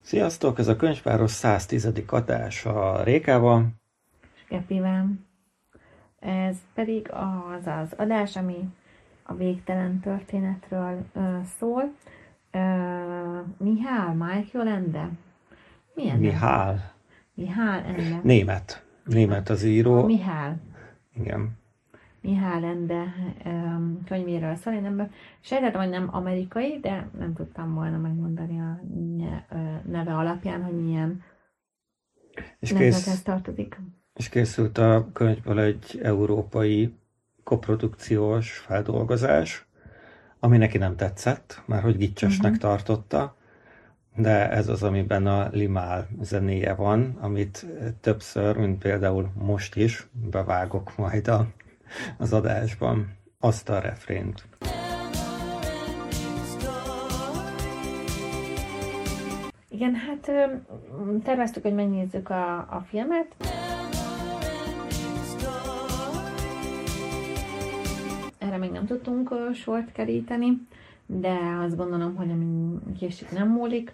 Sziasztok, ez a Könyvpáros 110. adása Rékával. Gepivel. Ez pedig az az adás, ami a végtelen történetről szól. Mihály Ende? Milyen Mihály. Mihály Ende. Német az író. Mihály. Igen. Mihály Ende könyvéről szól. Én nem sejtettem, hogy nem amerikai, de nem tudtam volna megmondani a neve alapján, hogy milyen nemzethez tartozik. És készült a könyvből egy európai koprodukciós feldolgozás, ami neki nem tetszett, már hogy gicsesnek tartotta, de ez az, amiben a Limál zenéje van, amit többször, mint például most is, bevágok majd az adásban, azt a refrént. Igen, hát terveztük, hogy megnézzük a filmet. Erre még nem tudtunk sort keríteni, de azt gondolom, hogy ami késik nem múlik.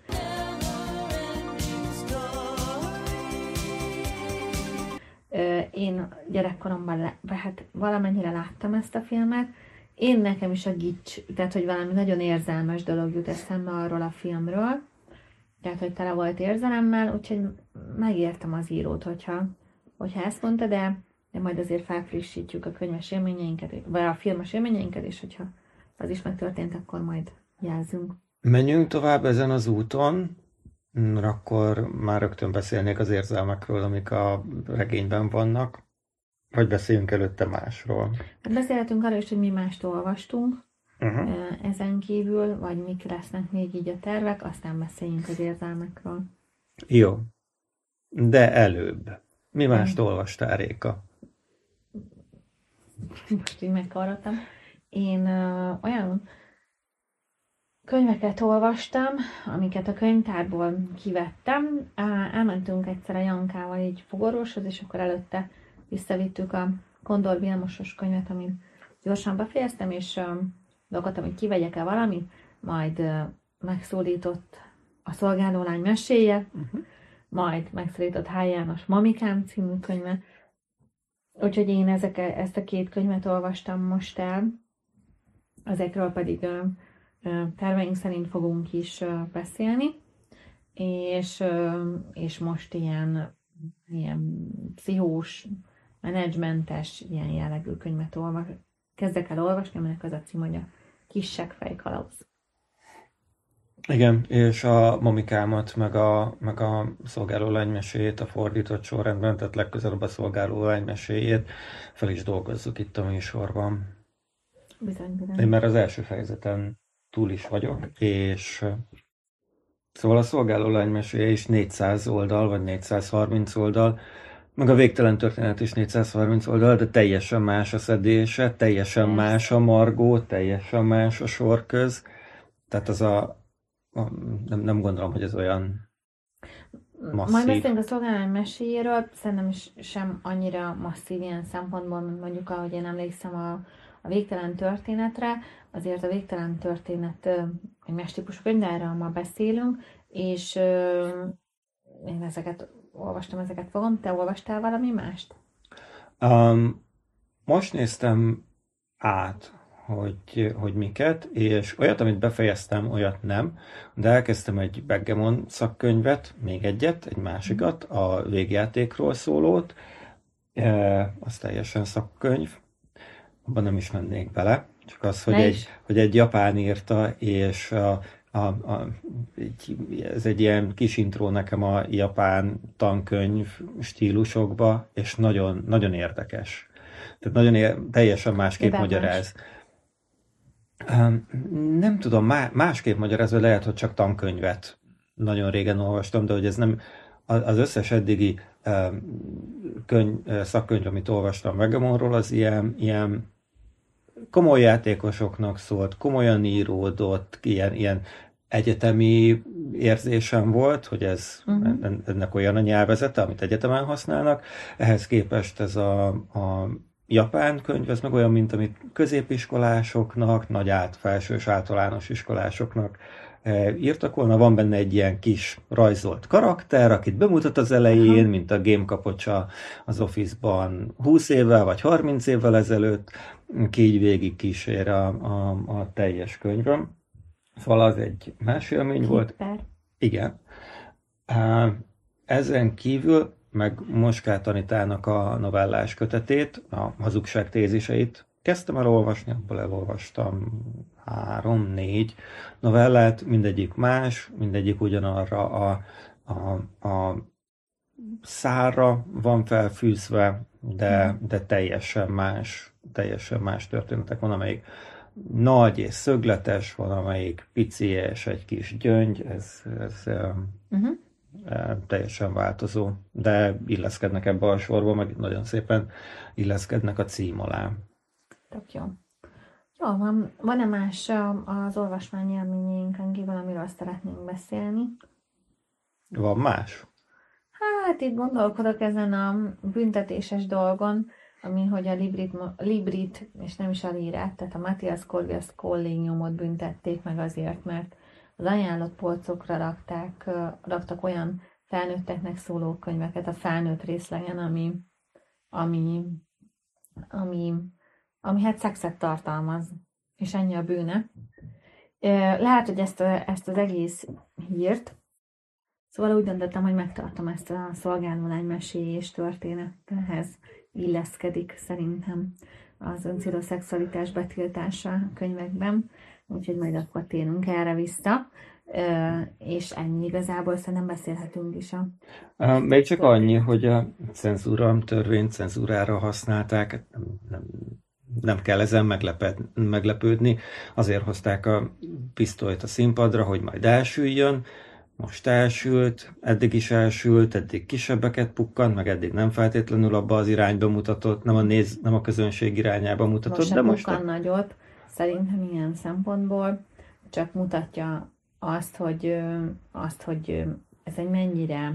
Én gyerekkoromban valamennyire láttam ezt a filmet. Nekem is a gics, tehát hogy valami nagyon érzelmes dolog jut eszembe arról a filmről. Tehát, hogy tele volt érzelemmel, úgyhogy megértem az írót, hogyha ezt mondta, de majd azért felfrissítjük a könyves élményeinket, vagy a filmes élményeinket, és hogyha az is megtörtént, akkor majd jelzünk. Menjünk tovább ezen az úton, akkor már rögtön beszélnék az érzelmekről, amik a regényben vannak, vagy beszéljünk előtte másról. Hát beszélhetünk arról is, hogy mi mást olvastunk, ezen kívül, vagy mik lesznek még így a tervek, aztán beszéljünk az érzelmekről. Jó, de előbb. Mi mást olvastál, Réka? Most így megkaroltam. Én olyan könyveket olvastam, amiket a könyvtárból kivettem. Elmentünk egyszer a Jankával így fogorvoshoz, és akkor előtte visszavittük a Kondor Vilmosos könyvet, amit gyorsan befejeztem, és gondoltam, hogy kivegyek-e valamit, majd megszólított a Szolgálólány meséje, majd megszólított H. János Mamikám című könyve. Úgyhogy én ezt a két könyvet olvastam most el, ezekről pedig terveink szerint fogunk is beszélni, és most ilyen pszichós, menedzsmentes, ilyen jellegű könyvet kezdek el olvasni, aminek az a cím, hogy a Kis seggfej kalauz. Igen, és a Mamikámat, meg a Szolgálólány meséjét a fordított sorrendben, tehát legközelebb a Szolgálólány meséjét fel is dolgozzuk itt a műsorban. Bizony. Én már az első fejezeten túl is vagyok, és szóval a Szolgálólány meséje is 400 oldal, vagy 430 oldal, meg a Végtelen történet is 430 oldal, de teljesen más a szedése, teljesen más a margó, teljesen más a sorköz. Tehát az nem gondolom, hogy ez olyan masszív. Majd beszélünk a Szolgálólány meséjéről, szerintem sem annyira masszív ilyen szempontból, mint mondjuk, ahogy én emlékszem a Végtelen történetre. Azért a Végtelen történet egy más típusú könyv, de erről ma beszélünk, és én ezeket olvastam, ezeket fogom. Te olvastál valami mást? Most néztem át, hogy miket, és olyat, amit befejeztem, olyat nem, de elkezdtem egy Backgammon szakkönyvet, még egy másikat, a végjátékról szólót, az teljesen szakkönyv, abban nem is mennék bele, csak az, hogy egy japán írta, és ez egy ilyen kis intro nekem a japán tankönyv stílusokba, és nagyon, nagyon érdekes. Tehát teljesen másképp magyaráz. Nem tudom, másképp magyarázva, lehet, hogy csak tankönyvet nagyon régen olvastam, de hogy ez nem az összes eddigi szakkönyv, amit olvastam Backgammonról, az ilyen komoly játékosoknak szólt, komolyan íródott, ilyen egyetemi érzésem volt, hogy ennek olyan a nyelvezete, amit egyetemen használnak. Ehhez képest ez a japán könyv, ez meg olyan, mint amit középiskolásoknak, felsős általános iskolásoknak írtak volna. Van benne egy ilyen kis rajzolt karakter, akit bemutat az elején, mint a Game Kapocsa az Office-ban 20 évvel vagy 30 évvel ezelőtt, ki így végig kísér a teljes könyvön. Szóval az egy más élmény volt. Igen. Ezen kívül meg Moskát Anitának a novellás kötetét, a hazugság téziseit kezdtem el olvasni, abból elolvastam 3-4 novellát, mindegyik más, mindegyik ugyanarra a szárra van felfűzve, de teljesen más történetek. Van, amelyik nagy és szögletes, van, amelyik pici és egy kis gyöngy, ez teljesen változó, de illeszkednek ebbe a sorba, meg nagyon szépen illeszkednek a cím alá. Tök jó. Jó, van-e más az olvasmány élményeinkön kívül, amiről szeretnénk beszélni? Van más? Hát itt gondolkodok ezen a büntetéses dolgon, ami hogy a Librit, és nem is a Lírát, tehát a Matthias Corvinus kollégiumot büntették meg azért, mert az ajánlott polcokra raktak olyan felnőtteknek szóló könyveket a felnőtt részlegen, ami hát szexet tartalmaz, és ennyi a bűne. Lehet, hogy ezt az egész hírt, szóval úgy döntöttem, hogy megtartom ezt a szolgálólány meséjés történethez illeszkedik szerintem az öncélú szexualitás betiltása a könyvekben, úgyhogy majd akkor térünk erre vissza, és ennyi igazából, szerintem beszélhetünk is még csak annyi, hogy a törvényt cenzúrára használták, nem kell ezen meglepődni, azért hozták a pisztolyt a színpadra, hogy majd elsüljön. Most elsült, eddig is elsült, eddig kisebbeket pukkant, meg eddig nem feltétlenül abba az irányba mutatott, nem a közönség irányába mutatott, de most... Most nagyot, szerintem ilyen szempontból, csak mutatja azt, hogy ez egy mennyire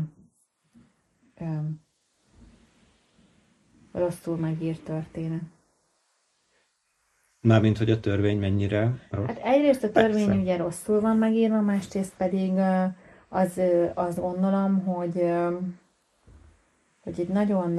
rosszul megírt történet. Mármint, hogy a törvény mennyire rossz? Hát egyrészt a törvény ugye rosszul van megírva, másrészt pedig az gondolom, hogy egy nagyon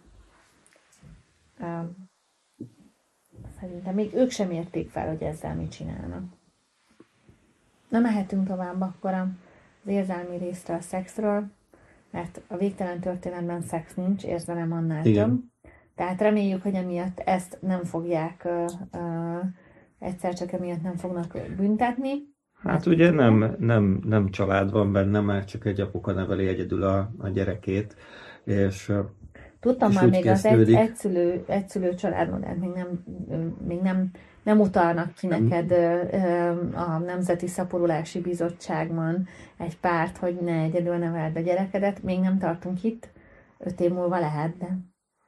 szerintem még ők sem érték fel, hogy ezzel mit csinálnak. Na, mehetünk tovább akkor az érzelmi részre, a szexről, mert a végtelen történetben szex nincs, érzelem annál több. Tehát reméljük, hogy emiatt ezt nem fogják, egyszer csak emiatt nem fognak büntetni. Hát ugye nem család van benne, mert csak egy apuka neveli egyedül a gyerekét, és tudtam és már még kezdődik. az egyszülő családmodell még nem utalnak ki neked a Nemzeti Szaporulási Bizottságban egy párt, hogy ne egyedül neveld a gyerekedet. Még nem tartunk itt, 5 év múlva lehet, de...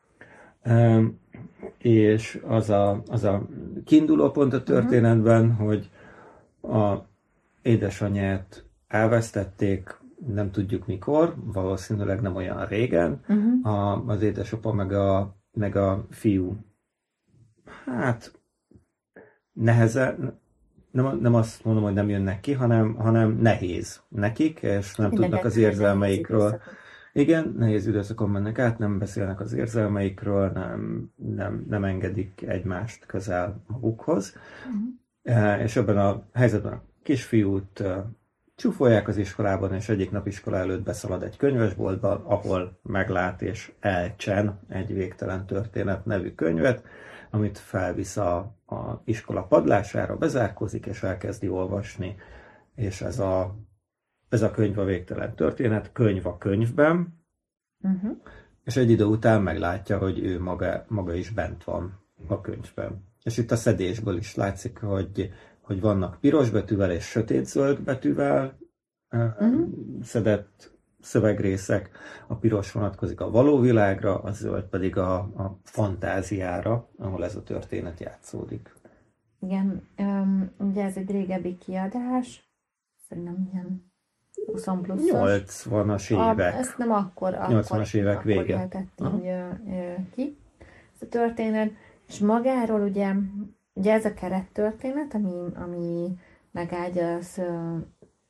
És az a kiinduló pont a történetben, hogy a édesanyját elvesztették, nem tudjuk mikor, valószínűleg nem olyan régen. Az édesapa meg a fiú, hát nehezen, nem azt mondom, hogy nem jönnek ki, hanem nehéz nekik, és nem tudnak az érzelmeikről. Igen, nehéz időszakon mennek át, nem beszélnek az érzelmeikről, nem engedik egymást közel magukhoz. És ebben a helyzetben a kisfiút csúfolják az iskolában, és egyik nap iskola előtt beszalad egy könyvesboltba, ahol meglát és elcsen egy végtelen történet nevű könyvet, amit felvisz a iskola padlására, bezárkózik és elkezdi olvasni. És ez a könyv a végtelen történet, könyv a könyvben, és egy idő után meglátja, hogy ő maga is bent van a könyvben. És itt a szedésből is látszik, hogy vannak piros betűvel és sötétzöld betűvel szedett szövegrészek, a piros vonatkozik a való világra, a zöld pedig a fantáziára, ahol ez a történet játszódik. Igen, ugye ez egy régebbi kiadás, szerintem ilyen 20 pluszos. 80-as évek. Ezt nem akkor 80-as évek vége. lehetett ki, ez a történet. És magáról ugye ez a kerettörténet, ami megágyaz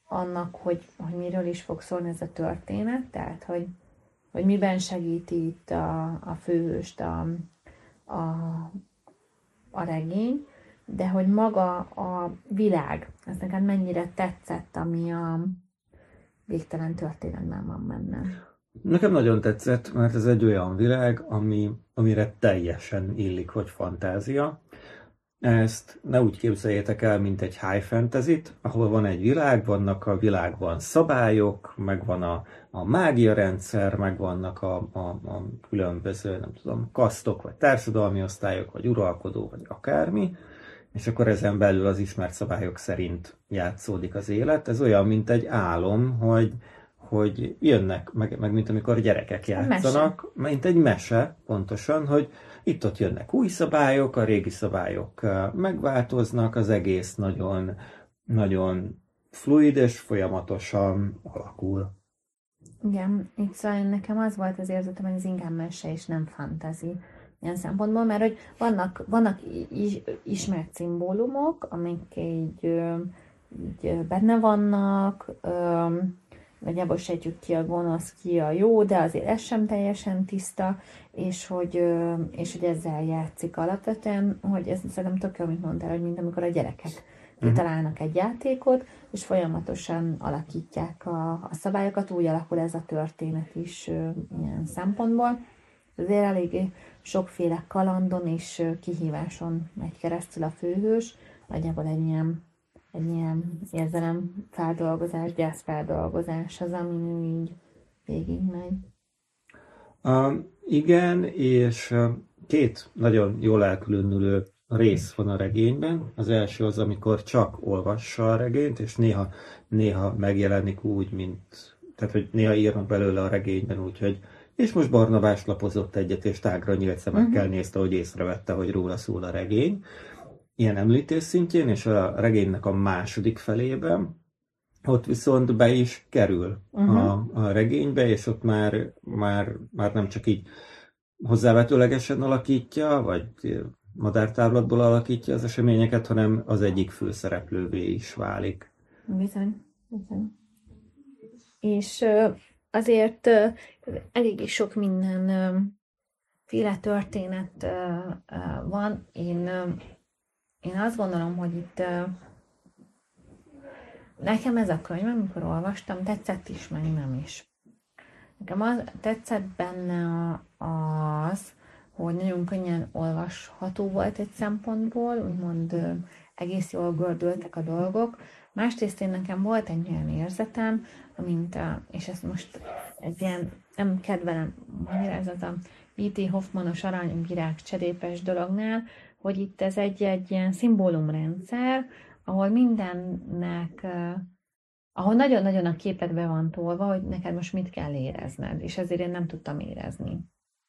annak, hogy miről is fog szólni ez a történet, tehát, hogy miben segíti itt a főhőst a, a regény, de hogy maga a világ, ez neked mennyire tetszett, ami a végtelen történetben van benne. Nekem nagyon tetszett, mert ez egy olyan világ, amire teljesen illik, hogy fantázia. Ezt ne úgy képzeljétek el, mint egy high fantasy-t, ahol van egy világ, vannak a világban szabályok, megvan a mágia rendszer, megvannak a különböző, nem tudom, kasztok, vagy társadalmi osztályok, vagy uralkodó, vagy akármi, és akkor ezen belül az ismert szabályok szerint játszódik az élet. Ez olyan, mint egy álom, hogy jönnek, meg mint amikor gyerekek játszanak, mint egy mese, pontosan, hogy itt-ott jönnek új szabályok, a régi szabályok megváltoznak, az egész nagyon, nagyon fluid és folyamatosan alakul. Igen, itt szóval nekem az volt az érzetem, hogy ez inkább mese és nem fantasy ilyen szempontból, mert hogy vannak ismert szimbólumok, amik így benne vannak, nagyjából sejtjük ki a gonosz, ki a jó, de azért ez sem teljesen tiszta, és hogy ezzel játszik alapvetően, hogy ez szerintem tök jó, amit mondtál, hogy mint amikor a gyerekek kitalálnak egy játékot, és folyamatosan alakítják a szabályokat, úgy alakul ez a történet is ilyen szempontból. Azért eléggé sokféle kalandon és kihíváson megy keresztül a főhős, nagyjából egy ilyen érzelemfeldolgozás, gyászfeldolgozás az, ami így végigmegy. Igen, és két nagyon jól elkülönülő rész van a regényben. Az első az, amikor csak olvassa a regényt, és néha megjelenik úgy, tehát hogy néha írnak belőle a regényben úgy, hogy és most Barnabás lapozott egyet, és tágra nyílt szemekkel nézte, hogy észrevette, hogy róla szól a regény. Ilyen említés szintjén, és a regénynek a második felében, ott viszont be is kerül a regénybe, és ott már nem csak így hozzávetőlegesen alakítja, vagy madártávlatból alakítja az eseményeket, hanem az egyik főszereplővé is válik. Bizony. És azért eléggé sok mindenféle történet van. Én azt gondolom, hogy itt nekem ez a könyv, amikor olvastam, tetszett is, meg nem is. Nekem tetszett benne az, hogy nagyon könnyen olvasható volt egy szempontból, úgymond egész jól gördültek a dolgok. Másrészt nekem volt egy olyan érzetem, és ezt most egy ilyen, nem kedvelem magyarázat, a E.T. Hoffmanos aranyvirág cserépes dolognál, hogy itt ez egy ilyen szimbólumrendszer, ahol mindennek, ahol nagyon-nagyon a képed be van tolva, hogy neked most mit kell érezned, és ezért én nem tudtam érezni.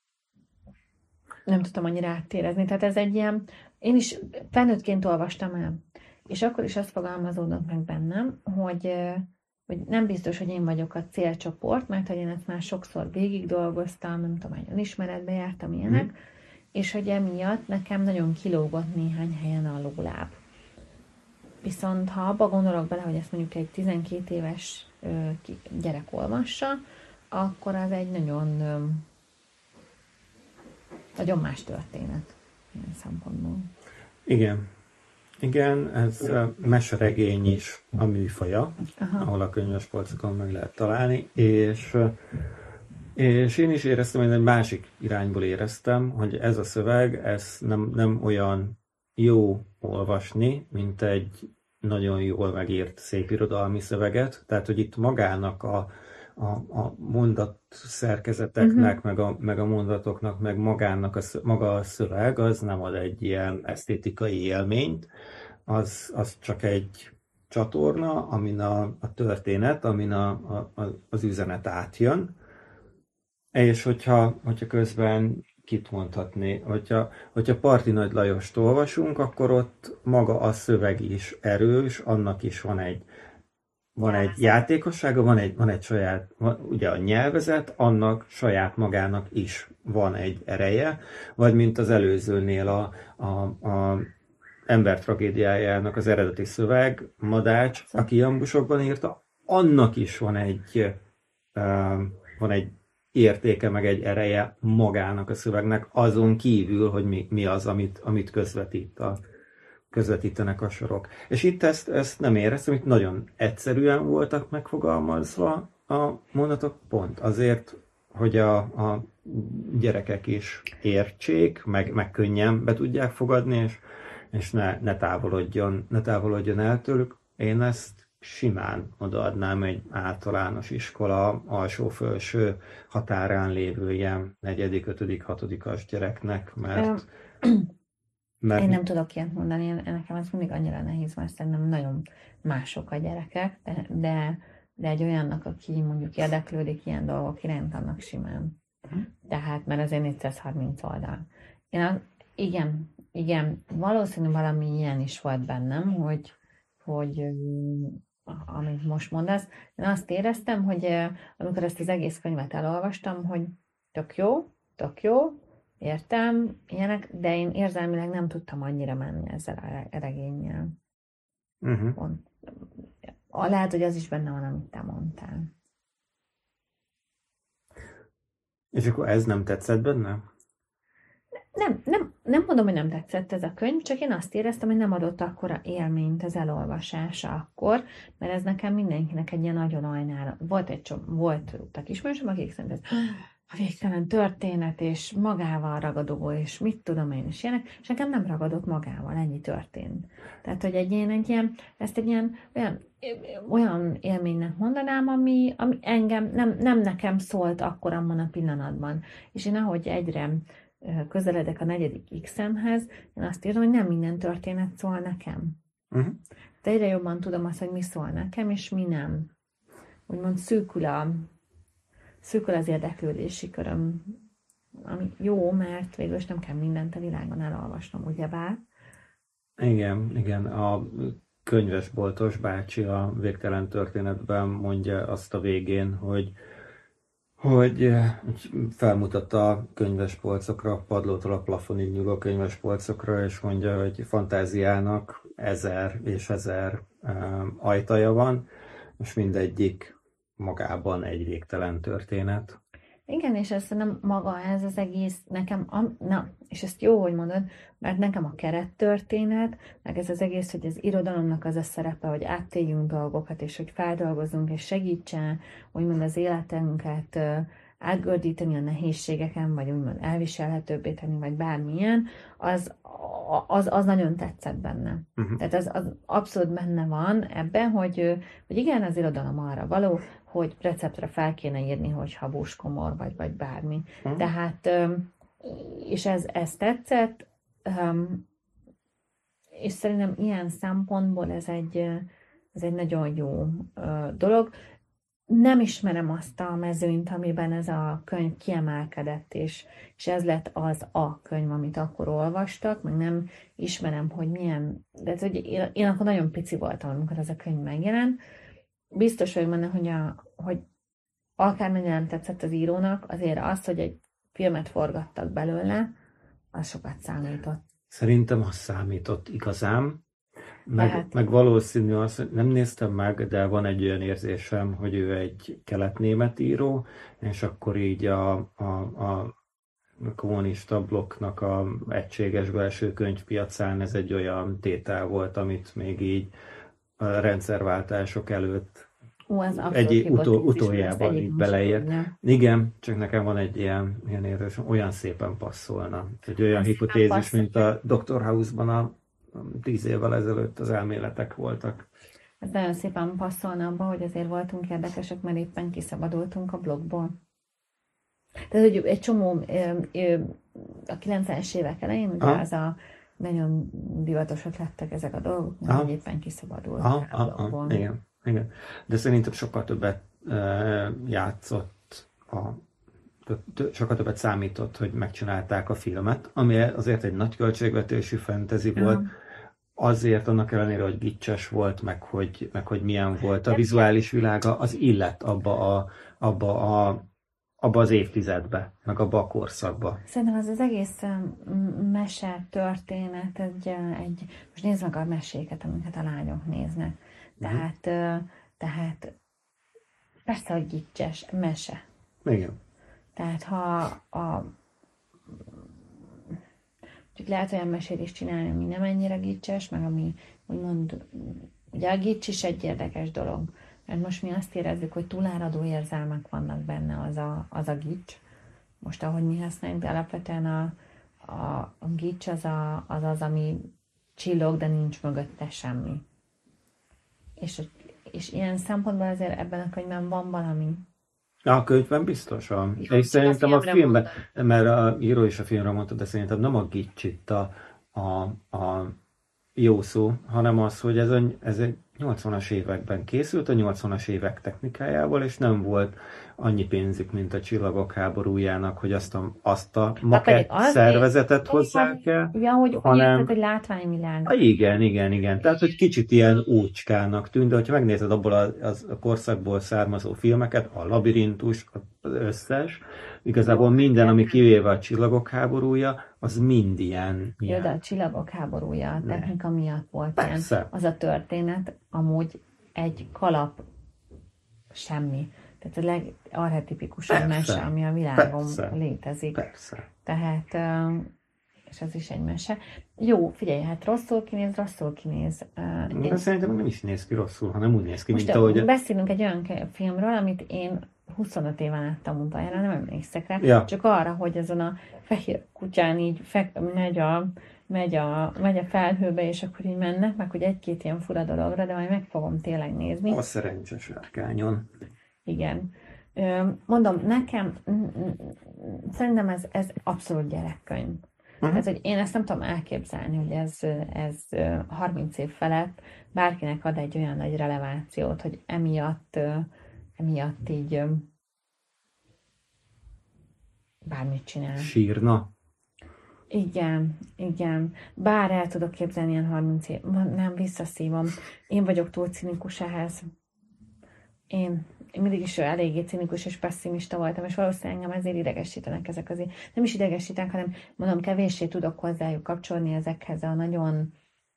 Nem tudtam annyira áttérezni. Tehát ez egy ilyen, én is felnőttként olvastam el, és akkor is azt fogalmazódott meg bennem, hogy nem biztos, hogy én vagyok a célcsoport, mert hogy én ezt már sokszor végig dolgoztam, nem tudom, hogy önismeretbe jártam ilyenek, és hogy emiatt nekem nagyon kilógott néhány helyen a lóláb. Viszont ha abba gondolok bele, hogy ezt mondjuk egy 12 éves gyerek olvassa, akkor az egy nagyon más történet ilyen szempontból. Igen, ez meseregény is a műfaja, ahol a könyvespolcokon meg lehet találni, és én is éreztem, hogy egy másik irányból éreztem, hogy ez a szöveg, ez nem olyan jó olvasni, mint egy nagyon jól megírt szép irodalmi szöveget, tehát hogy itt magának a mondatszerkezeteknek, meg a mondatoknak, meg maga a szöveg, az nem ad egy ilyen esztétikai élményt, az csak egy csatorna, amin a történet, amin az üzenet átjön, és hogyha közben kit mondhatni, hogyha Parti Nagy Lajost olvasunk, akkor ott maga a szöveg is erős, annak is van egy játékossága, van egy saját, ugye a nyelvezet, annak saját magának is van egy ereje, vagy mint az előzőnél a ember tragédiájának az eredeti szöveg, Madács, aki jambusokban írta, annak is van egy értéke, meg egy ereje magának a szövegnek, azon kívül, hogy mi az, amit közvetítenek a sorok. És itt ezt nem éreztem, itt nagyon egyszerűen voltak megfogalmazva a mondatok, pont azért, hogy a gyerekek is értsék, meg könnyen be tudják fogadni, és ne távolodjon el tőlük. Én ezt simán odaadnám egy általános iskola alsó-felső határán lévő ilyen 4., 5., 6. gyereknek, mert én nem tudok ilyet mondani, nekem ez mindig annyira nehéz, mert szerintem nagyon mások a gyerekek, de egy olyannak, aki mondjuk érdeklődik ilyen dolgok iránt, annak simán. Tehát, mert azért 430 oldal. Igen, valószínűleg valami ilyen is volt bennem, hogy amit most mondasz, én azt éreztem, hogy amikor ezt az egész könyvet elolvastam, hogy tök jó, értem, ilyenek, de én érzelmileg nem tudtam annyira menni ezzel a regénnyel. Lehet, hogy az is benne van, amit te mondtál. És akkor ez nem tetszett benne? Nem mondom, hogy nem tetszett ez a könyv, csak én azt éreztem, hogy nem adott akkora élményt az elolvasása akkor, mert ez nekem mindenkinek egy ilyen nagyon ajnál. Voltak ismerősöm, akik szerint ez a végtelen történet, és magával ragadó, és mit tudom én is ilyenek, és nekem nem ragadott magával, ennyi történt. Tehát, hogy ezt egy ilyen olyan élménynek mondanám, ami engem nem nekem szólt akkor abban a pillanatban. És én ahogy egyre közeledek a 4. X-emhez, én azt érzem, hogy nem minden történet szól nekem. De egyre jobban tudom azt, hogy mi szól nekem, és mi nem. Úgymond szűkül az érdeklődési köröm, ami jó, mert végül is nem kell mindent a világon elolvasnom, ugyebár. Igen, a könyvesboltos bácsi a Végtelen történetben mondja azt a végén, hogy felmutatta a könyvespolcokra, a padlótól a plafonig nyúló könyvespolcokra, és mondja, hogy fantáziának 1000 és 1000 ajtaja van, és mindegyik magában egy végtelen történet. Igen, és ez nem maga ez az egész, nekem, és ezt jó, hogy mondod, mert nekem a kerettörténet, meg ez az egész, hogy az irodalomnak az a szerepe, hogy áttéljünk dolgokat, és hogy feldolgozzunk, és segítsen, úgymond az életünket átgördíteni a nehézségeken, vagy úgymond elviselhetőbbé tenni, vagy bármilyen, az nagyon tetszett benne. Tehát az abszolút benne van ebben, hogy igen, az irodalom arra való, hogy receptre fel kéne írni, hogy habós komor, vagy bármi. Tehát, és ez tetszett, és szerintem ilyen szempontból ez egy nagyon jó dolog. Nem ismerem azt a mezőnyt, amiben ez a könyv kiemelkedett, és ez lett az a könyv, amit akkor olvastak, meg nem ismerem, hogy milyen, de hogy én akkor nagyon pici voltam, amikor ez a könyv megjelent. Biztos vagyok benne, hogy akármennyire nem tetszett az írónak, azért az, hogy egy filmet forgattak belőle, az sokat számított. Szerintem az számított igazán. Meg valószínű az, hogy nem néztem meg, de van egy olyan érzésem, hogy ő egy kelet-német író, és akkor így a kommunista blokknak a egységes belső könyvpiacán ez egy olyan tétel volt, amit még így a rendszerváltások előtt utoljában így beleért. Igen, csak nekem van egy ilyen érzésem, olyan szépen passzolna. Egy olyan hipotézis, mint a Dr. House-ban a 10 évvel ezelőtt az elméletek voltak. Ez nagyon szépen passzolna abba, hogy azért voltunk érdekesek, mert éppen kiszabadultunk a blogból. Tehát, hogy egy csomó a 90-es évek elején, ugye az a nagyon divatosak lettek ezek a dolgok, hogy éppen kiszabadultunk a blogból. Igen. De szerintem sokkal többet sokkal többet számított, hogy megcsinálták a filmet, ami azért egy nagy költségvetésű fantasy volt, azért annak ellenére, hogy gicses volt, meg hogy milyen volt a vizuális világa, az illett abba az évtizedbe, meg abba a korszakba. Szerintem az egész mese történet, most nézd meg a meséket, amiket a lányok néznek. Tehát persze, hogy gicses, mese. Igen. Tehát mondjuk lehet olyan mesét is csinálni, ami nem ennyire gicses, meg ami úgymond, ugye a gics is egy érdekes dolog. Mert most mi azt érezzük, hogy túláradó érzelmek vannak benne az a gics. Most ahogy mi használjuk, de alapvetően a gics az, ami csillog, de nincs mögötte semmi. És ilyen szempontból azért ebben a könyvben van valami. A könyvben biztosan. Jó, És csak a szerintem a filmre filmben, mondom. mert a író is a filmre mondta, de szerintem nem a gics itt a jó szó, hanem az, hogy ez egy 80-as években készült, a 80-as évek technikájával, és nem volt annyi pénzük, mint a Csillagok háborújának, hogy azt a Hát pedig makett az, szervezetet hozzá kell, ja, hogy érted, hogy hanem látványvilág. igen. Tehát, hogy kicsit ilyen úcskának tűnt, de hogyha megnézed abból a korszakból származó filmeket, a Labirintus, az összes, igazából minden, ami kivéve a Csillagok háborúja, az mind ilyen. Jó, de a Csillagok háborúja a technika miatt volt Persze. ilyen. Az a történet amúgy egy kalap semmi. Tehát a legarhetipikusabb mese, ami a világon létezik. Persze. Tehát, és ez is egy mese. Jó, figyelj, hát rosszul kinéz. De szerintem nem is néz ki rosszul, hanem úgy néz ki, Most mint ahogy... beszélünk egy olyan filmről, amit én 25 éven láttam utoljára, nem emlékszek rá, Ja. csak arra, hogy azon a fehér kutyán így megy a felhőbe, és akkor így mennek, meg hogy egy-két ilyen fura dologra, de majd meg fogom tényleg nézni. A szerencses sárkányon. Igen. Mondom, nekem szerintem ez abszolút gyerekkönyv. Tehát, hogy én ezt nem tudom elképzelni, hogy ez 30 év felett bárkinek ad egy olyan nagy relevációt, hogy emiatt így bármit csinál. Sírna. Igen. Bár el tudok képzelni ilyen 30 év. Nem, visszaszívom. Én vagyok túl cinikus ehhez. Én mindig is eléggé cinikus és pessimista voltam, és valószínűleg engem ezért idegesítenek ezek azért. Nem is idegesítenek, hanem mondom, kevéssé tudok hozzájuk kapcsolni ezekhez a nagyon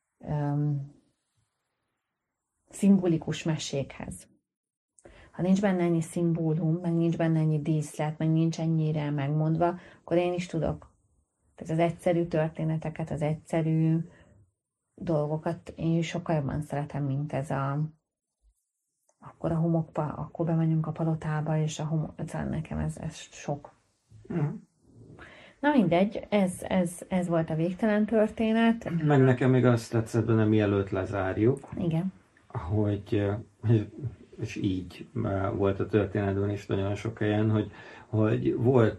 szimbolikus mesékhez. Ha nincs benne ennyi szimbólum, meg nincs benne ennyi díszlet, meg nincs ennyire megmondva, akkor én is tudok. Tehát az egyszerű történeteket, az egyszerű dolgokat én sokkal jobban szeretem, mint ez akkor a homokba, akkor bemegyünk a palotába, és a homok, nekem ez sok. Na mindegy, ez volt a végtelen történet. Meg nekem még azt tetszett benne, mielőtt lezárjuk. Igen. Hogy, és így volt a történetben is nagyon sok helyen, hogy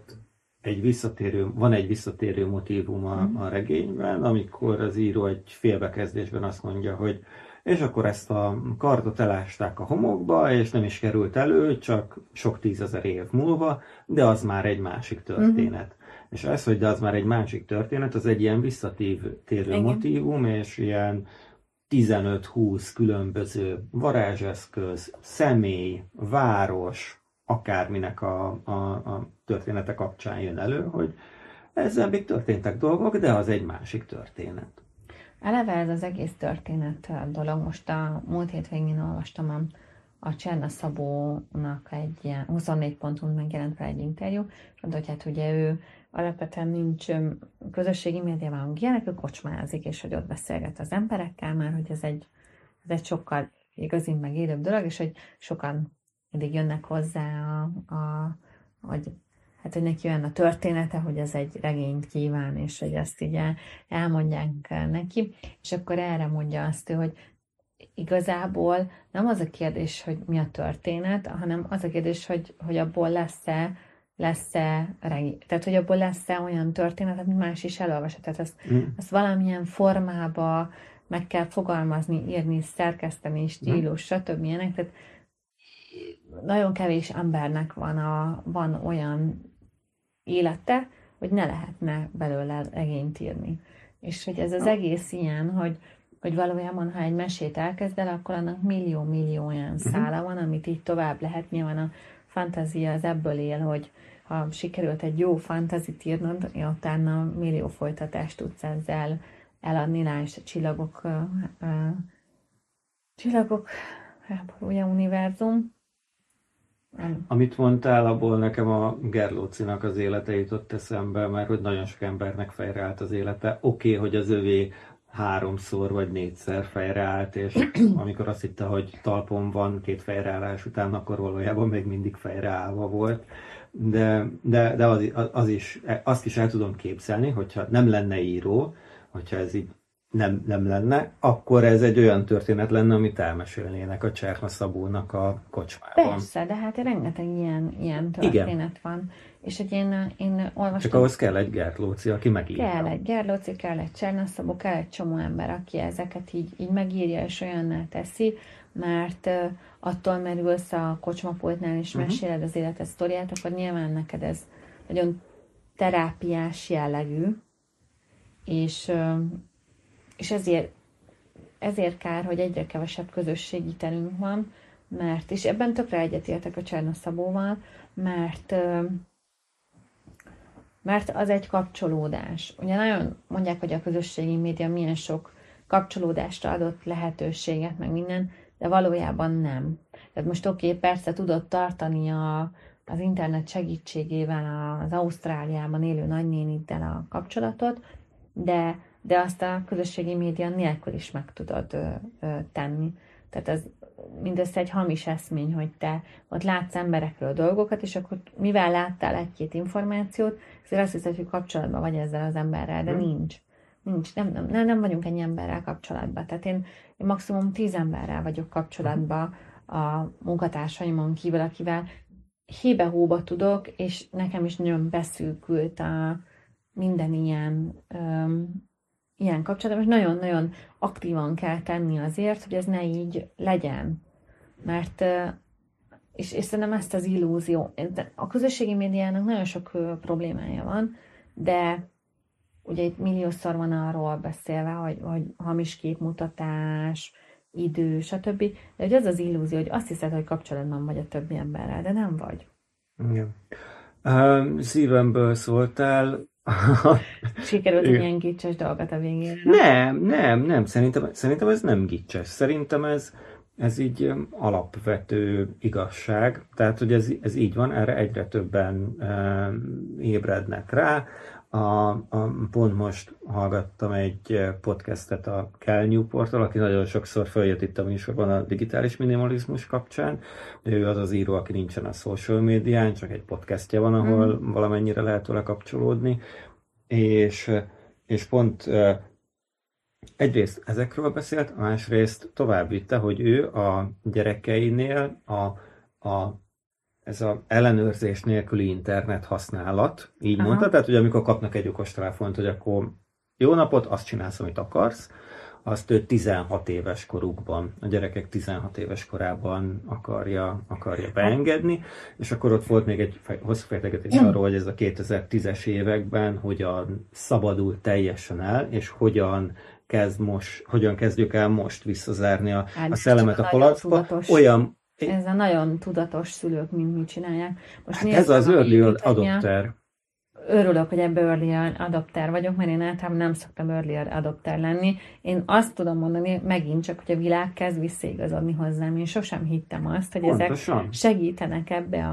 van egy visszatérő motívum a regényben, amikor az író egy félbekezdésben azt mondja, hogy és akkor ezt a kardot elásták a homokba, és nem is került elő, csak sok 10 000 év múlva, de az már egy másik történet. És ez, hogy de az már egy másik történet, az egy ilyen visszatérő motívum, és ilyen 15-20 különböző varázseszköz, személy, város, akárminek a története kapcsán jön elő, hogy ezzel még történtek dolgok, de az egy másik történet. Eleve ez az egész történet dolog. Most a múlt hétvégén olvastam a Cserna Szabónak egy ilyen 24 ponton megjelent fel egy interjú, és mondta, hogy hát ugye ő alapvetően nincs közösségi médiában ilyenek, ő kocsmázik, és hogy ott beszélget az emberekkel, mert hogy ez egy sokkal igazibb, meg élőbb dolog, és hogy sokan mindig jönnek hozzá, hogy neki olyan a története, hogy ez egy regényt kíván, és hogy ezt így elmondják neki, és akkor erre mondja azt, hogy igazából nem az a kérdés, hogy mi a történet, hanem az a kérdés, hogy abból lesz-e regény. Tehát, hogy abból lesz-e olyan történet, amit más is elolvashat. Tehát ezt valamilyen formába meg kell fogalmazni, írni, szerkeszteni, stílus, stb. Ilyenek. Tehát nagyon kevés embernek van olyan élete, hogy ne lehetne belőle regényt írni. És hogy ez az egész ilyen, hogy valójában, ha egy mesét elkezd el, akkor annak millió olyan szála van, amit így tovább lehet. Nyilván a fantázia az ebből él, hogy ha sikerült egy jó fantazit írnod, utána millió folytatást tudsz ezzel eladni, és a csillagok, ugye univerzum. Amit mondtál, abból nekem a Gerlócinak az élete jutott eszembe, mert hogy nagyon sok embernek fejreállt az élete. Oké, hogy az övé 3-szor vagy 4-szer fejreállt, és amikor azt hitte, hogy talpon van 2 fejreállás után, akkor valójában még mindig fejreállva volt. De azt is el tudom képzelni, hogyha nem lenne író, hogyha ez így nem lenne, akkor ez egy olyan történet lenne, amit elmesélnének a Cserna Szabónak a kocsmában. Persze, de hát rengeteg ilyen történet van. És hogy én olvastam... Csak ahhoz kell egy Gerlóci, aki megírja. Kell egy Gerlóci, kell egy Cserna Szabó, kell egy csomó ember, aki ezeket így megírja és olyanná teszi, mert attól merülsz a kocsmapultnál és meséled az életed sztoriát, akkor nyilván neked ez nagyon terápiás jellegű, és ezért kár, hogy egyre kevesebb közösségi terünk van, és ebben tökre egyetértek a Cserna Szabóval, mert az egy kapcsolódás. Ugye nagyon mondják, hogy a közösségi média milyen sok kapcsolódásra adott lehetőséget, meg minden, de valójában nem. Tehát most persze tudod tartani az internet segítségével az Ausztráliában élő nagynéniddel a kapcsolatot, de azt a közösségi média nélkül is meg tudod tenni. Tehát ez mindössze egy hamis eszmény, hogy te ott látsz emberekről dolgokat, és akkor mivel láttál egy-két információt, azért azt hiszed, hogy kapcsolatban vagy ezzel az emberrel, de nincs. Nem vagyunk ennyi emberrel kapcsolatban. Tehát én maximum 10 emberrel vagyok kapcsolatban a munkatársaimon kívül, akivel hébe-hóba tudok, és nekem is nagyon beszűkült minden ilyen kapcsolatban, és nagyon-nagyon aktívan kell tenni azért, hogy ez ne így legyen. Mert, és szerintem ezt az illúzió, a közösségi médiának nagyon sok problémája van, de ugye itt milliószor van arról beszélve, hogy hamis képmutatás, idő, stb. De hogy az az illúzió, hogy azt hiszed, hogy kapcsolatban vagy a többi emberrel, de nem vagy. Igen. Szívemből szóltál. Sikerült egy ilyen gicses dolgot a végére. Nem. Szerintem ez nem gicses. Szerintem ez így alapvető igazság. Tehát, hogy ez így van, erre egyre többen ébrednek rá. Pont most hallgattam egy podcastet a Cal Newporttól, aki nagyon sokszor feljött itt a műsorban a digitális minimalizmus kapcsán. Ő az az író, aki nincsen a social médián, csak egy podcastja van, ahol valamennyire lehet vele kapcsolódni. És pont egyrészt ezekről beszélt, másrészt tovább vitte, hogy ő a gyerekeinél ez az ellenőrzés nélküli internet használat, így mondta, tehát hogy amikor kapnak egy okostelefont, hogy akkor jó napot, azt csinálsz, amit akarsz, azt ő 16 éves korukban, a gyerekek 16 éves korában akarja beengedni, és akkor ott volt még egy hosszú fejtegetés arról, hogy ez a 2010-es években hogyan szabadult teljesen el, és hogyan kezdjük el most visszazárni a szellemet a palacba. Ez a nagyon tudatos szülők mind mit csinálják. Most ez az early adopter. Örülök, hogy ebbe early adopter vagyok, mert én általában nem szoktam early adopter lenni. Én azt tudom mondani, megint csak, hogy a világ kezd visszaigazodni hozzám. Én sosem hittem azt, hogy pontosan. Ezek segítenek ebbe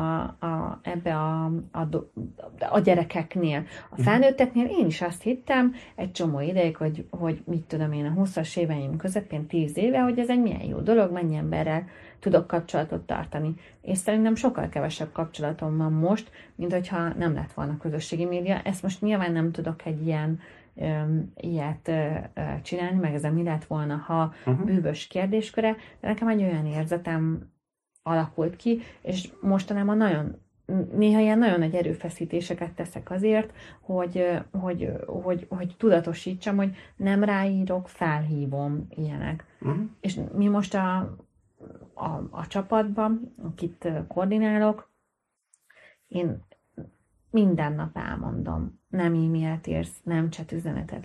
a gyerekeknél. A felnőtteknél én is azt hittem egy csomó ideig, hogy mit tudom én, a 20-as éveim közepén 10 éve, hogy ez egy milyen jó dolog, mennyi emberrel tudok kapcsolatot tartani. És szerintem sokkal kevesebb kapcsolatom van most, mint hogyha nem lett volna közösségi média. Ezt most nyilván nem tudok egy ilyet csinálni, meg ez mi lett volna, ha bűvös kérdésköre, de nekem egy olyan érzetem alakult ki, és mostanában néha ilyen nagyon nagy erőfeszítéseket teszek azért, hogy tudatosítsam, hogy nem ráírok, felhívom ilyenek. És mi most a csapatban, akit koordinálok, én minden nap elmondom, nem e-mailt írsz, nem chat üzenetet,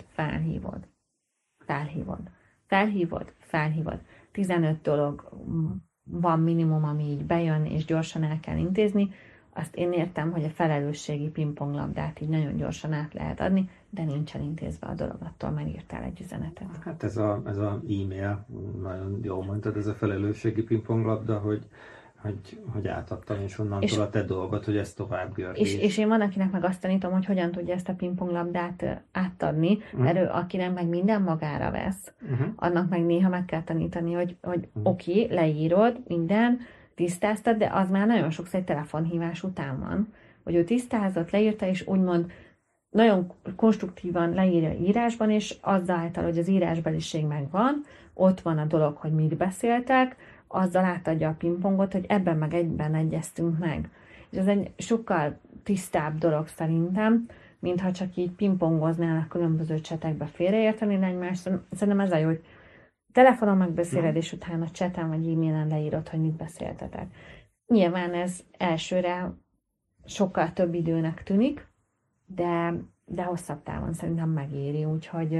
felhívod. 15 dolog van minimum, ami így bejön, és gyorsan el kell intézni. Azt én értem, hogy a felelősségi pingponglabdát így nagyon gyorsan át lehet adni, de nincs elintézve a dolog, attól már írtál egy üzenetet. Hát ez a e-mail, nagyon jól mondtad, ez a felelősségi pingponglabda, hogy hogy átadtam, és onnantól a te dolgot, hogy ezt tovább gördíts. És én van, akinek meg azt tanítom, hogy hogyan tudja ezt a pingponglabdát átadni, mert akinek meg minden magára vesz, annak meg néha meg kell tanítani, hogy oké, leírod minden, tisztáztad, de az már nagyon sokszor egy telefonhívás után van, hogy ő tisztázott, leírta, és úgymond nagyon konstruktívan leírja írásban, és azáltal, hogy az írásbeliség megvan, ott van a dolog, hogy mit beszéltek, azzal átadja a pingpongot, hogy ebben meg egyben egyeztünk meg. És ez egy sokkal tisztább dolog szerintem, mintha csak így pingpongoznának különböző csetekbe félreérteni egymást. Szerintem ez a jó, hogy telefonon megbeszéled, és utána a cseten vagy e-mailen leírod, hogy mit beszéltetek. Nyilván ez elsőre sokkal több időnek tűnik, de hosszabb távon szerintem megéri, úgyhogy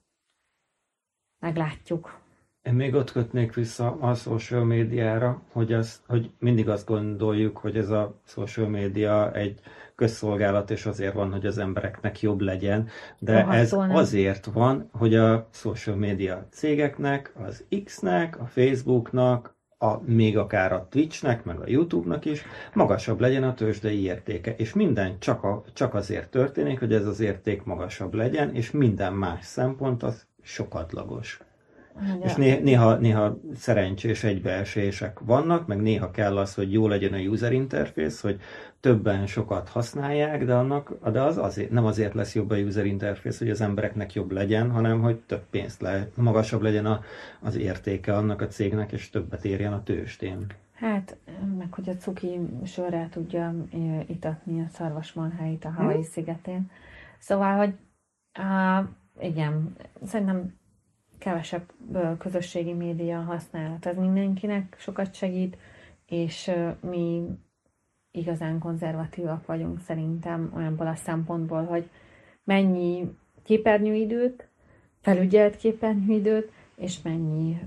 meglátjuk. Én még ott kötnék vissza a social médiára, hogy mindig azt gondoljuk, hogy ez a social média egy közszolgálat, és azért van, hogy az embereknek jobb legyen, de ez azért van, hogy a social média cégeknek, az X-nek, a Facebooknak, még akár a Twitchnek, meg a YouTube-nak is magasabb legyen a tőzsdei értéke. És minden csak azért történik, hogy ez az érték magasabb legyen, és minden más szempont az sokadlagos. Ja. És néha szerencsés egybeesések vannak, meg néha kell az, hogy jó legyen a user interface, hogy többen sokat használják, de az azért, nem azért lesz jobb a user interface, hogy az embereknek jobb legyen, hanem hogy több pénzt magasabb legyen az értéke annak a cégnek, és többet érjen a tőzsdén. Hát, meg hogy a cuki sörrel tudja itatni a szarvasmarháit a Hawaii szigetén. Szóval, hogy igen, szerintem kevesebb közösségi média használat. Ez mindenkinek sokat segít, és mi igazán konzervatívak vagyunk szerintem olyanból a szempontból, hogy mennyi képernyőidőt, felügyelt képernyőidőt, és mennyi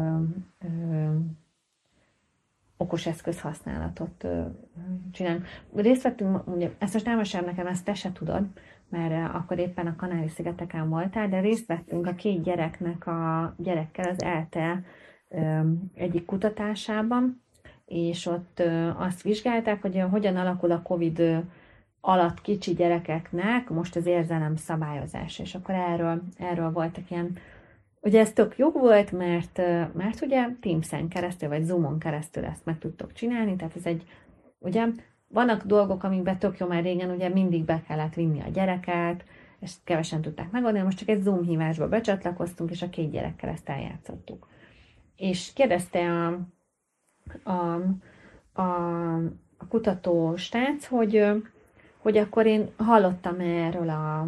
okos eszköz használatot csinálunk. Részt vettünk, ugye, ezt most elmesélem nekem, ezt te se tudod, mert akkor éppen a Kanári-szigeteken voltál, de részt vettünk a 2 gyerekkel az ELTE egyik kutatásában, és ott azt vizsgálták, hogy hogyan alakul a Covid alatt kicsi gyerekeknek most az érzelem szabályozás, és akkor erről voltak ilyen. Ugye ez tök jó volt, mert ugye Teams-en keresztül, vagy Zoom-on keresztül ezt meg tudtok csinálni, tehát ez ugye vannak dolgok, amikben tök jó, már régen ugye mindig be kellett vinni a gyereket, és kevesen tudták megoldani, most csak egy Zoom hívásba becsatlakoztunk, és a 2 gyerekkel ezt eljátszottuk. És kérdezte a kutató srác, hogy akkor én hallottam erről a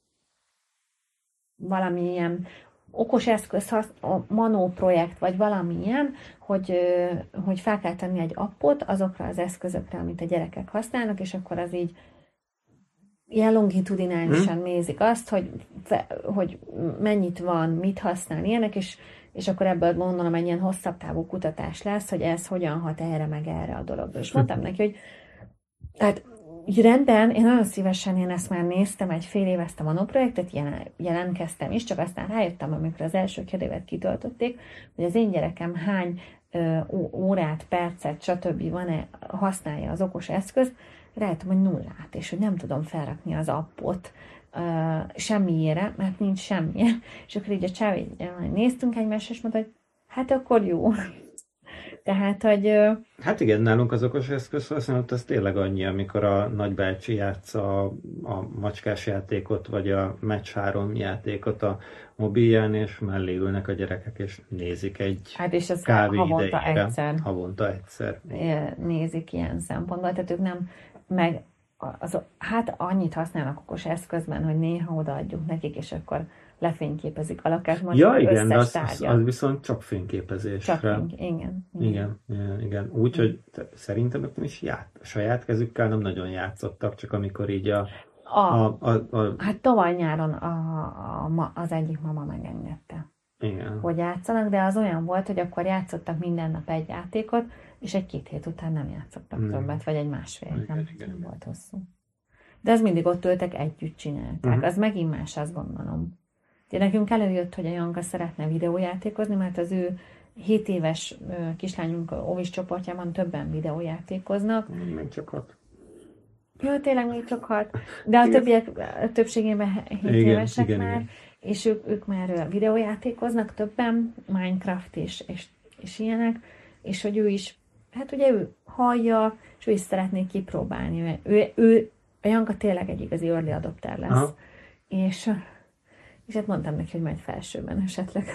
valamilyen okos eszköz, a Manó projekt, vagy valamilyen, hogy fel kell tenni egy appot azokra az eszközökre, amit a gyerekek használnak, és akkor az így ilyen longitudinálisan nézik azt, hogy mennyit van, mit használ ilyenek, és akkor ebből gondolom egy ilyen hosszabb távú kutatás lesz, hogy ez hogyan hat erre meg erre a dologra. És mondtam neki, hogy hát rendben, én nagyon szívesen én ezt már néztem, egy fél éveztem a Manó projektet, jelentkeztem is, csak aztán rájöttem, amikor az első kérdévet kitöltötték, hogy az én gyerekem hány órát, percet, stb. Használja az okos eszközt, rájöttem, hogy 0, és hogy nem tudom felrakni az appot semmiére, mert nincs semmilyen. És akkor így a csáv, néztünk egymásra, és mondta, hogy hát akkor jó. Tehát, hogy... Hát igen, nálunk az okos eszköz használat az tényleg annyi, amikor a nagybácsi játsza a macskás játékot, vagy a Match 3 játékot a mobilján, és mellé ülnek a gyerekek, és nézik egy hát és ez kávé havonta idejére. egyszer. Havonta egyszer. Nézik ilyen szempontból, tehát ők nem, meg hát annyit használnak okos eszközben, hogy néha odaadjuk nekik, és akkor lefényképezik a lakást, most ja, igen, de az viszont csak fényképezésre. Csak igen. Úgy, hogy szerintem ők nem is saját kezükkel nem nagyon játszottak, csak amikor így Hát tavaly nyáron az egyik mama megengedte, igen, hogy játszanak, de az olyan volt, hogy akkor játszottak minden nap egy játékot, és 1-2 hét után nem játszottak többet, vagy egy másfél, nem volt hosszú. De ez mindig ott ültek, együtt csinálták. Az megint más, azt gondolom. De nekünk előjött, hogy a Janka szeretne videójátékozni, mert az ő 7 éves kislányunk óvis csoportjában többen videójátékoznak. Még csak 6. Jó, tényleg még csak 6, de a többiek többségében 7 évesek igen, már, igen. és ők már videójátékoznak többen, Minecraft és ilyenek, és hogy ő is, hát ugye ő hallja, és ő is szeretné kipróbálni. A Janka tényleg egy igazi early adopter lesz. Aha. És hát mondtam neki, hogy majd felsőben esetleg.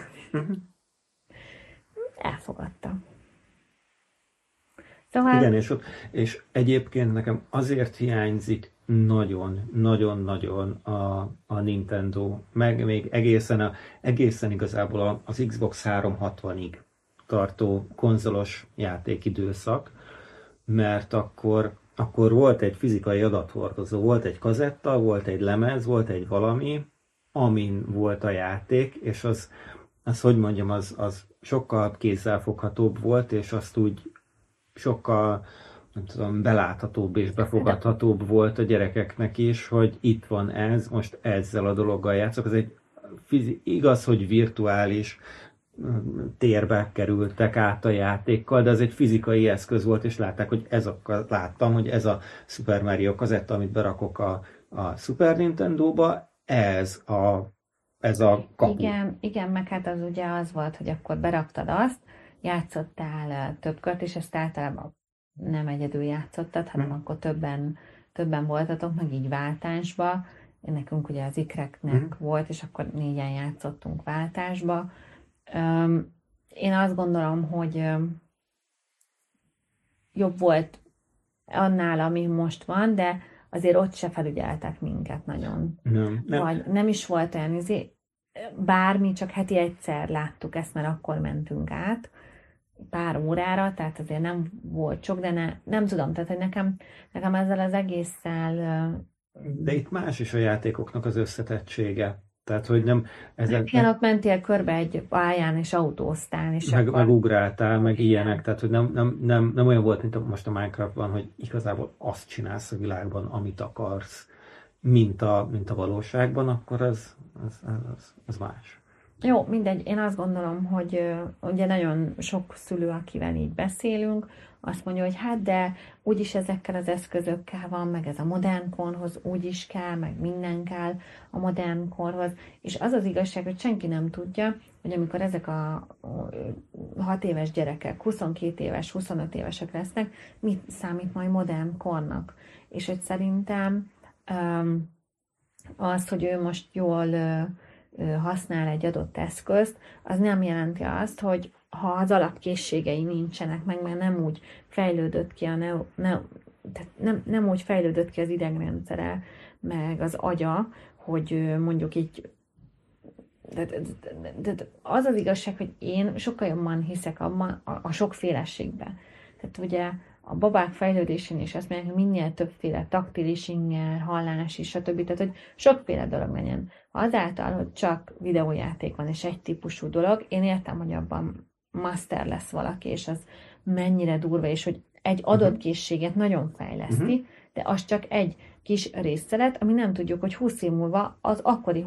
Elfogadta. Szóval... Igen, és egyébként nekem azért hiányzik nagyon-nagyon-nagyon a Nintendo, meg még egészen igazából az Xbox 360-ig tartó konzolos játékidőszak, mert akkor volt egy fizikai adathordozó, volt egy kazetta, volt egy lemez, volt egy valami, amin volt a játék, és az hogy mondjam, az sokkal kézzelfoghatóbb volt, és azt úgy sokkal, nem tudom, beláthatóbb és befogadhatóbb volt a gyerekeknek is, hogy itt van ez, most ezzel a dologgal játszok. Ez egy igaz, hogy virtuális térbe kerültek át a játékkal, de ez egy fizikai eszköz volt, és láttam, hogy ez a Super Mario kazetta, amit berakok a Super Nintendo-ba, ez a kapu. Igen, meg hát az ugye az volt, hogy akkor beraktad azt, játszottál több kört, és ezt általában nem egyedül játszottad, hanem akkor többen voltatok, meg így váltásba. Nekünk ugye az ikreknek volt, és akkor 4-en játszottunk váltásba. Én azt gondolom, hogy jobb volt annál, ami most van, de azért ott se felügyeltek minket nagyon. Nem. Vagy nem is volt olyan bármi, csak heti egyszer láttuk ezt, mert akkor mentünk át pár órára, tehát azért nem volt sok, de nem tudom, tehát hogy nekem ezzel az egésszel... De itt más is a játékoknak az összetettsége. Tehát, hogy nem... Igen, ott mentél körbe egy pályán, és autóztál, és meg ugráltál, meg ilyenek, tehát, hogy nem olyan volt, mint most a Minecraftban, hogy igazából azt csinálsz a világban, amit akarsz, mint a valóságban, akkor az más. Jó, mindegy. Én azt gondolom, hogy ugye nagyon sok szülő, akivel így beszélünk, azt mondja, hogy hát de úgyis ezekkel az eszközökkel van, meg ez a modern korhoz úgyis kell, meg minden kell a modern korhoz. És az az igazság, hogy senki nem tudja, hogy amikor ezek a 6 éves gyerekek, 22 éves, 25 évesek lesznek, mit számít majd modern kornak. És hogy szerintem az, hogy ő most jól használ egy adott eszközt, az nem jelenti azt, hogy ha az alapkészségei nincsenek meg, mert nem úgy fejlődött ki tehát nem úgy fejlődött ki az idegrendszere, meg az agya, hogy mondjuk így de az az igazság, hogy én sokkal jobban hiszek abban a sokféleségben. Tehát ugye a babák fejlődésén is azt mondják, hogy minél többféle taktilis inger, hallás és stb. Tehát, hogy sokféle dolog legyen. Azáltal, hogy csak videójáték van és egy típusú dolog, én értem, hogy abban master lesz valaki, és az mennyire durva, és hogy egy adott készséget nagyon fejleszti, de az csak egy kis részszelet, ami nem tudjuk, hogy 20 év múlva az akkori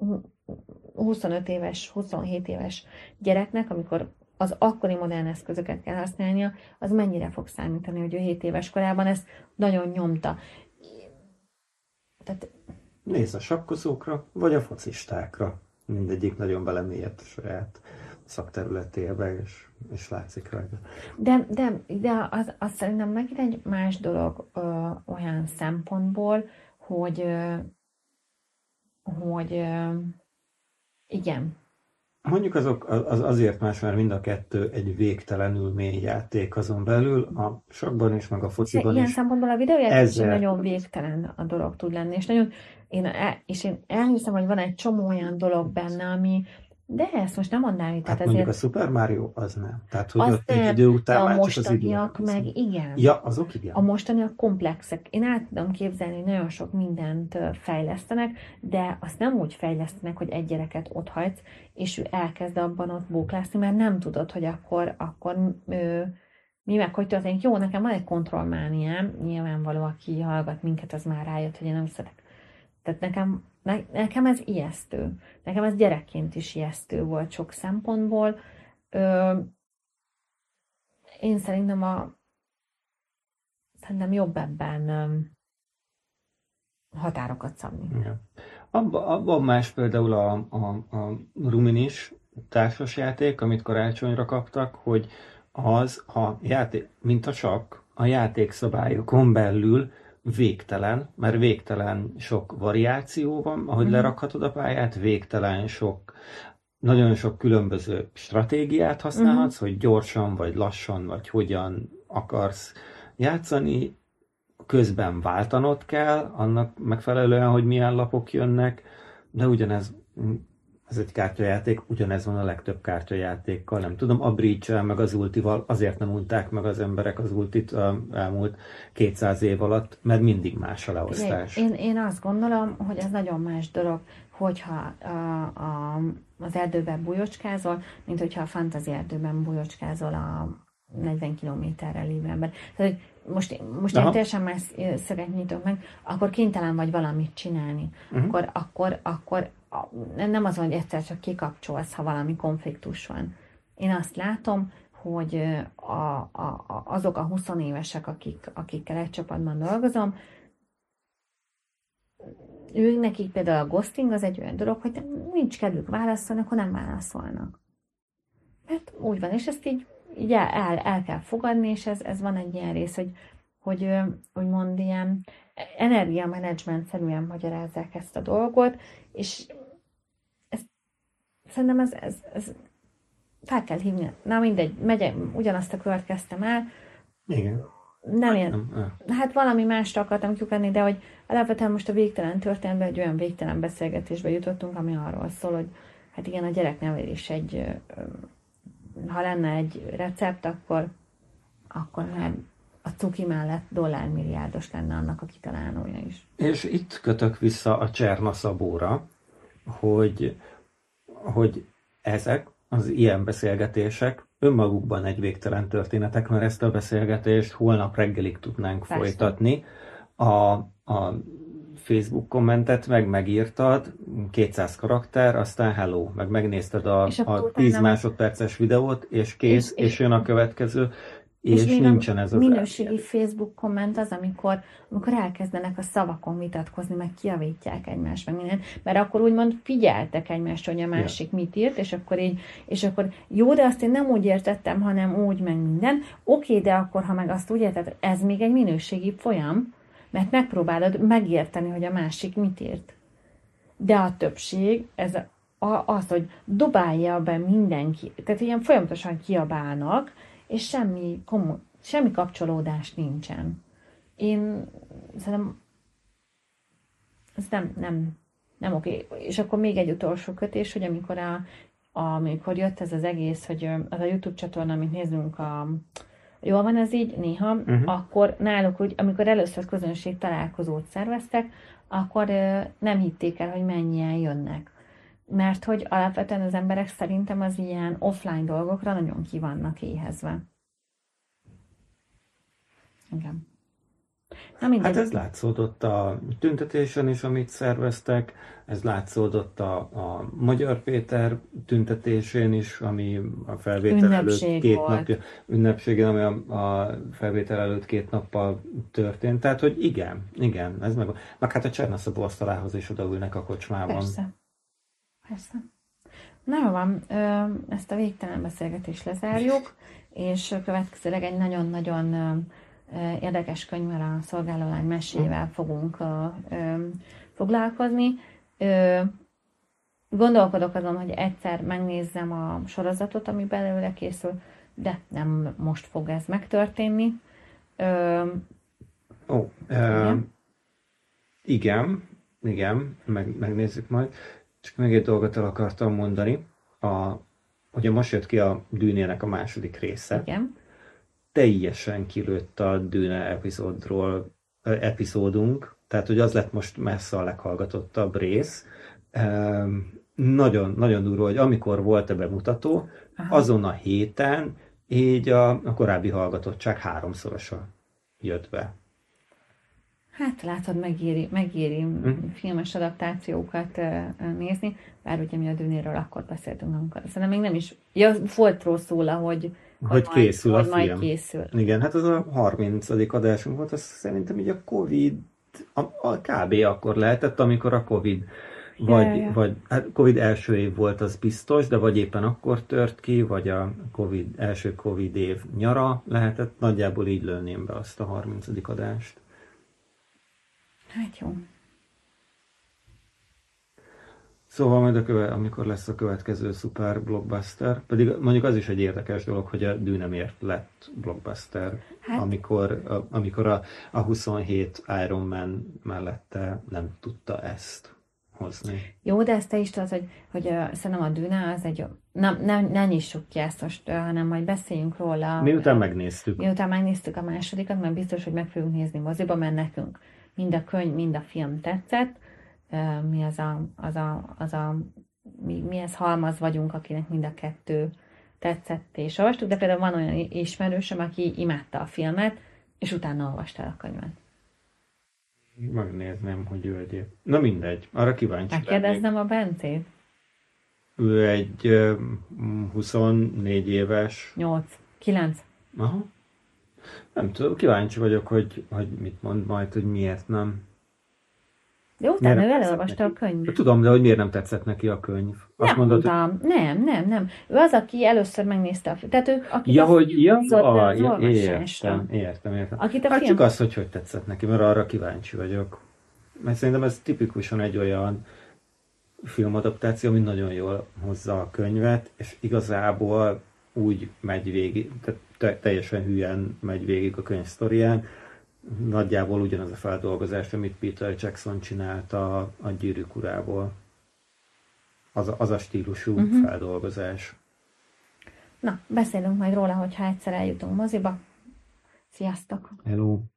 25 éves, 27 éves gyereknek, amikor az akkori modern eszközöket kell használnia, az mennyire fog számítani, hogy ő 7 éves korában ezt nagyon nyomta. Tehát... Nézd a sakkozókra, vagy a focistákra. Mindegyik nagyon belemélyedt a saját szakterületébe, és látszik rajta. De az szerintem megint egy más dolog olyan szempontból, hogy igen. Mondjuk azért más, mert mind a kettő egy végtelenül mély játék azon belül, a sakban is, meg a fociban ilyen is. szempontból a videójáték is nagyon végtelen a dolog tud lenni, és én elhiszem, hogy van egy csomó olyan dolog benne, ami de ezt most nem mondanám itt. Hát mondjuk a Super Mario az nem. Tehát, hogy ott egy idő után a mostaniak meg igen. Ja, azok igen. A mostaniak komplexek. Én át tudom képzelni, hogy nagyon sok mindent fejlesztenek, de azt nem úgy fejlesztenek, hogy egy gyereket ott hagysz, és ő elkezd abban ott bóklászni, mert nem tudod, hogy akkor mi meg hogy történik. Jó, nekem van egy kontrollmániám, nyilvánvaló, aki hallgat minket, az már rájött, hogy én nem szeretek. Tehát nekem ez ijesztő. Nekem ez gyerekként is ijesztő volt sok szempontból. Én szerintem jobb ebben határokat szabni. Ja. Abban más például a Ruminis társasjáték, amit karácsonyra kaptak, hogy az a játék, mint a sakk, a játékszabályokon belül végtelen, mert végtelen sok variáció van, ahogy lerakhatod a pályát, végtelen sok, nagyon sok különböző stratégiát használhatsz, hogy gyorsan, vagy lassan, vagy hogyan akarsz játszani, közben váltanod kell, annak megfelelően, hogy milyen lapok jönnek, de ugyanez, ez egy kártyajáték, ugyanez van a legtöbb kártyajátékkal, nem tudom, a Breach-el meg az Ultival azért nem unták meg az emberek az Ultit elmúlt 200 év alatt, mert mindig más a leosztás. Én azt gondolom, hogy ez nagyon más dolog, hogyha az erdőben bujocskázol, mint hogyha a fantasy erdőben bujocskázol a 40 kilométerrel lévő ember. Tehát, hogy most én teljesen más szöget nyitok meg, akkor kénytelen vagy valamit csinálni. Akkor nem azon, hogy egyszer csak kikapcsolsz, ha valami konfliktus van. Én azt látom, hogy azok a 20 évesek, akikkel egy csapatban dolgozom, nekik például a ghosting az egy olyan dolog, hogy nincs kedvük válaszolni, akkor nem válaszolnak. Mert úgy van, és ezt így el kell fogadni, és ez van egy ilyen rész, hogy úgymond ilyen energiamenedzsment-szerűen magyarázzák ezt a dolgot, és szerintem ez fel kell hívni. Na mindegy, ugyanazt a kört kezdtem el. Igen. Nem ilyen. Hát valami másra akartam kiukadni, de hogy alapvetően most a végtelen történetben egy olyan végtelen beszélgetésbe jutottunk, ami arról szól, hogy hát igen, a gyereknevelés ha lenne egy recept, akkor már a cuki mellett dollármilliárdos lenne annak a kitalálója is. És itt kötök vissza a Csernaszabóra, hogy ezek az ilyen beszélgetések önmagukban egy végtelen történetek, mert ezt a beszélgetést holnap reggelig tudnánk folytatni. A Facebook kommentet megírtad, 200 karakter, aztán hello, megnézted a 10 másodperces videót, és kész, és jön a következő, és nincsen ez az minőségi Facebook komment az, amikor elkezdenek a szavakon vitatkozni, meg kiavítják egymást, meg minden, mert akkor úgymond figyeltek egymást, hogy a másik mit írt, és akkor jó, de azt én nem úgy értettem, hanem úgy, meg minden. Oké, de akkor, ha meg azt úgy érted, ez még egy minőségi folyam, mert megpróbálod megérteni, hogy a másik mit írt. De a többség, ez az, hogy dobálja be mindenki, tehát ilyen folyamatosan kiabálnak, és semmi kapcsolódás nincsen. Én szerintem ez nem oké. És akkor még egy utolsó kötés, hogy amikor jött ez az egész, hogy az a YouTube csatorna, amit nézünk, jól van ez így néha, akkor náluk úgy, amikor először közönség találkozót szerveztek, akkor nem hitték el, hogy mennyien jönnek. Mert hogy alapvetően az emberek szerintem az ilyen offline dolgokra nagyon ki vannak éhezve. Igen. Hát ez látszódott a tüntetésen is, amit szerveztek, ez látszódott a Magyar Péter tüntetésén is, ami a felvétel előtt 2 napja, ünnepségen, ami a felvétel előtt 2 nappal történt. Tehát, hogy igen, ez meg hát a Csernaszabó asztalához is odaülnek a kocsmában. Persze. Na jó van, ezt a végtelen beszélgetést lezárjuk, és következőleg egy nagyon-nagyon érdekes könyvvel, a Szolgálólány mesével fogunk foglalkozni. Gondolkodok azon, hogy egyszer megnézzem a sorozatot, ami belőle készül, de nem most fog ez megtörténni. Igen, megnézzük majd. Csak még egy dolgot el akartam mondani. Ugye most jött ki a Dűnének a második része. Igen. Teljesen kilőtt a Dűne epizódunk, tehát hogy az lett most messze a leghallgatottabb rész. Nagyon, nagyon durva, hogy amikor volt a bemutató, azon a héten így a korábbi hallgatottság 3-szorosa jött be. Hát látod, megéri filmes adaptációkat nézni, bár ugye mi a Dűnéről akkor beszéltünk, amikor szerintem még nem is, volt róla szól, hogy hogy készül a hogy majd film. készül. Igen, hát az a 30. adásunk volt, az szerintem így a Covid, kb. Akkor lehetett, amikor a Covid, vagy hát Covid első év volt, az biztos, de vagy éppen akkor tört ki, vagy a első Covid év nyara lehetett, nagyjából így lőném be azt a 30. adást. Hát jó. Szóval majd amikor lesz a következő szuper blockbuster, pedig mondjuk az is egy érdekes dolog, hogy a Dune miért lett blockbuster, Hát- amikor a 27 Iron Man mellette nem tudta ezt hozni. Jó, de ezt te is tudod, hogy szerintem a Duna az egy... Ne nyissuk ki ezt most, hanem majd beszéljünk róla. Miután megnéztük. Miután megnéztük a másodikat, mert biztos, hogy meg fogunk nézni moziba, mert nekünk mind a könyv, mind a film tetszett. Mi mi ez halmaz vagyunk, akinek mind a kettő tetszett és olvastuk, de például van olyan ismerősöm, aki imádta a filmet, és utána olvasta el a könyvet. Megnézném, hogy ő egyéb. Na mindegy, arra kíváncsi lennék. Megkérdeznem a Bencét? Ő egy 24 éves. 8, 9. Aha. Nem tudom, kíváncsi vagyok, hogy mit mond majd, hogy miért nem. De utána ő tetszett elolvasta a neki? könyvet. Tudom, de hogy miért nem tetszett neki a könyv? Azt Nem mondod, hogy... mondtam. Nem. Ő az, aki először megnézte a filmet. Tehát ők, akik Ja, a hogy film hozott be az ja, olvasásra. értem. Akit a Hát film... csak az, hogy tetszett neki, mert arra kíváncsi vagyok. Mert szerintem ez tipikusan egy olyan filmadaptáció, ami nagyon jól hozza a könyvet, és igazából úgy megy végig, tehát teljesen hülyen megy végig a könyv sztorián. Nagyjából ugyanaz a feldolgozás, amit Peter Jackson csinált a Gyűrűk urából. Az a stílusú feldolgozás. Na, beszélünk majd róla, hogyha egyszer eljutunk moziba. Sziasztok! Hello!